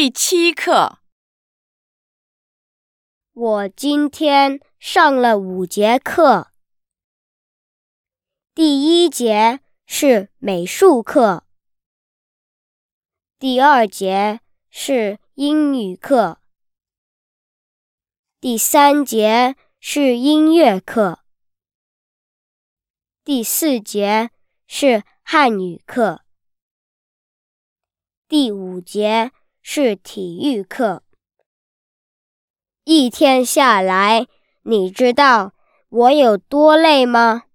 第7课。 我今天上了5节课。第1节是美术课，第2节是英语课，第3节是音乐课，第4节是汉语课，第5节是体育课。一天下来，你知道我有多累吗？